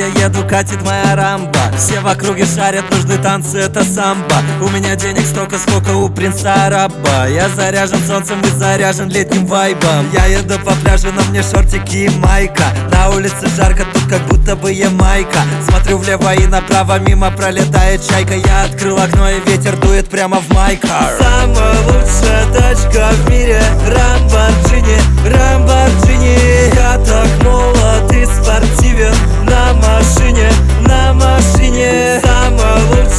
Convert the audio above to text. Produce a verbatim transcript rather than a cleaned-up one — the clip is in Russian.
еду, катит моя рамба. Все в округе шарят, нужны танцы, это самбо. У меня денег столько, сколько у принца араба. Я заряжен солнцем и заряжен летним вайбом. Я еду по пляжу, но мне шортики и майка. На улице жарко, тут как будто бы Ямайка. Смотрю влево и направо, мимо пролетает чайка. Я открыл окно и ветер дует прямо в майка. Самая лучшая тачка в мире Lamborghini, Lamborghini. Я так молод и спортивен на машине, на машине. Самая лучшая